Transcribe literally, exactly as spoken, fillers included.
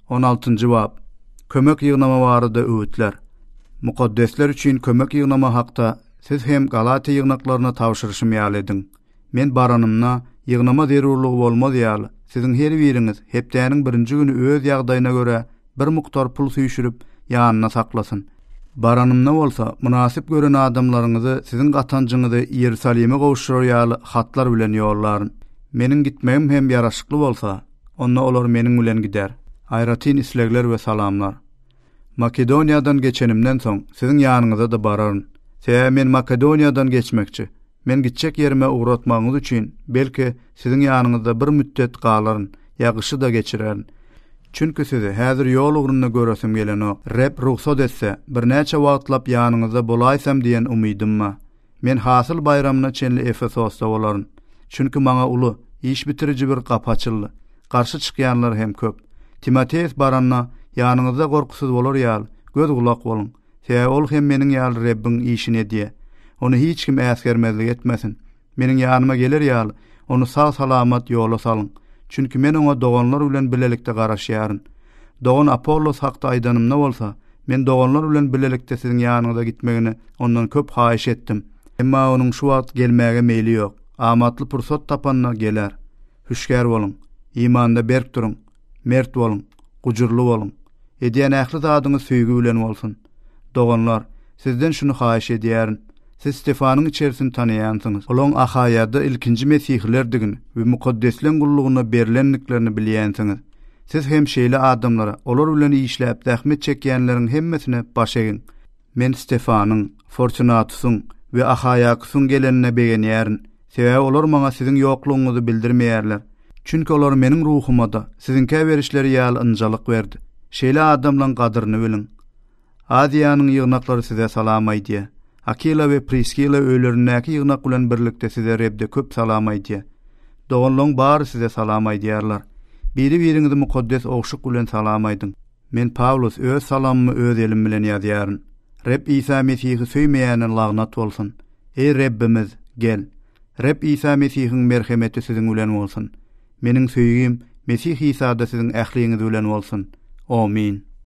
on altıncı bab. Kömek ýygnama barada öwütler. Mukaddesler üçin kömek ýygnama hakda siz hem Galati ýygnaklaryna tawşyrşym ýaly ediň. Men baranymna ýygnama zerurlugy bolmaz ýaly. Siziň her biriňiz hepdäniň birinji güni öz ýagdaýyna görä bir muktar pul süýşürip ýanyna saklasyn. Baranymna bolsa münasip gören adamlaryňyzy siziň gatanjyňyzy Ýerusalime gowuşdurýar ýaly hatlar bilen ýollaryn. Meniň gitmegim hem ýaraşykly bolsa, onda olar meniň bilen gider. Aýratyn islegler we salamlar. Makedoniýadan geçenimden soň siziň ýanyňyza da bararyn. Seýä men Makedoniýadan geçmekçi. Men gitjek ýerime uğratmagyňyz üçin belki siziň ýanyňyzda bir müddet galaryn, ýagyşy da geçirärin. Çünki sizi häzir ýol ugrunda göresim geleno. Rep ruhsat etse bir näçe wagtlap ýanyňyzda bolaýsam diýen umydymma. Men hasyl bayramyna çenli Efesosda bolaryn. Çünki maňa uly, iş bitiriji bir gapy açyldy. Garşy çykýanlar hem köp. Timoteus baranna ýanyňyzda gorkusuz bolar ýaly, göz gulak bolun. Seýä ol hem meniň ýaly Rebbiň işine diýe. Onu hiç kim äsgermezlik etmesin. Meniň ýanyma gelir ýaly, onu sağ salamat ýola salyn. Çünki men oňa doganlar bilen bilelikde garaşýaryn. Dogan Apollos hakda aýdanymda bolsa, men doganlar bilen bilelikde siziň ýanyňyza gitmegini ondan köp haýyş etdim. Emma onuň şu wagt gelmäge meýli ýok. Amatly pursat tapanna geler. Hüşgär bolun, imanda berk durun, mert bolun, gujurly bolun. Edýän ähli zadyňyz süýgü bilen bolsun. Doganlar, sizden şunu haýyş edýärin. Siz Stefanyň içerisini tanıyansınız. Olaň Ahaýada ilkinji mesihlerdigini we mukaddesleň gullugyna berilenliklerini bilýänsiňiz. Siz hem şeýle adamlara, olar bilen işläp zähmet çekýänleriň hemmesine baş egiň. Men Stefanyň, Fortunatusyň we Ahaýakysyň gelenine begenýärin. Seýä olar maňa siziň ýoklugyňyzy bildirmeýärler. Çünki olar meniň ruhuma da siziňkä berişleri ýaly ynjalyk berdi. Şeýle adamlaryň gadyryny bilin. Adiýanyň ýygnaklary size salam aýdýar. Akila we Priskila öýlerindäki ýygnak bilen birlikde size Rebde köp salam aýdýar. Doganlaryň bary size salam aýdýarlar. Biri-biriňizi mukaddes ogşuk bilen salam aýdyň. Men Pawlus öz salamymy öz elim bilen ýazýaryn. Reb İsa Mesihi söýmeýäne lagnat bolsun. Ey Rebbimiz, gel. Reb İsa Mesihiň merhemeti siziň bilen bolsun. Meniň söýgüm Mesih İsa'da siziň ähliňiz bilen bolsun. Amin.